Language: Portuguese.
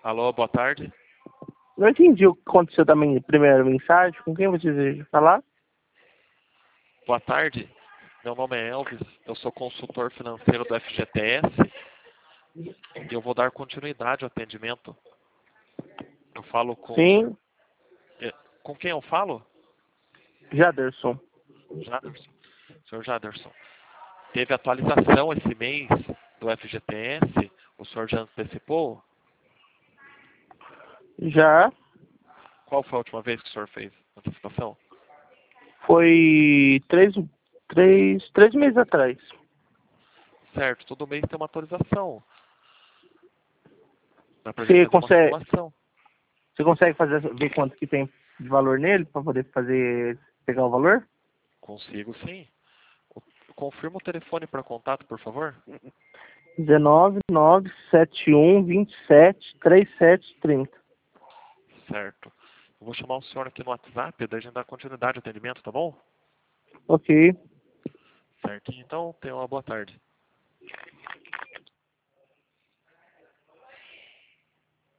Alô, boa tarde. Não entendi o que aconteceu da minha primeira mensagem. Com quem você deseja falar? Boa tarde. Meu nome é Elvis. Eu sou consultor financeiro do FGTS e eu vou dar continuidade ao atendimento. Eu falo Sim, com quem eu falo? Jaderson. Jaderson. Senhor Jaderson. Teve atualização esse mês do FGTS? O senhor já antecipou? Já Qual foi a última vez que o senhor fez antecipação? foi três meses atrás. Certo, todo mês tem uma atualização. Dá pra gente Você fazer uma consegue, simulação. você consegue ver quanto que tem de valor nele para poder pegar o valor? Consigo sim. Confirma o telefone para contato, por favor. 19971273730. Certo. Eu vou chamar o senhor aqui no WhatsApp, daí a gente dá continuidade ao atendimento, tá bom? Ok. Certinho. Então, tenha uma boa tarde.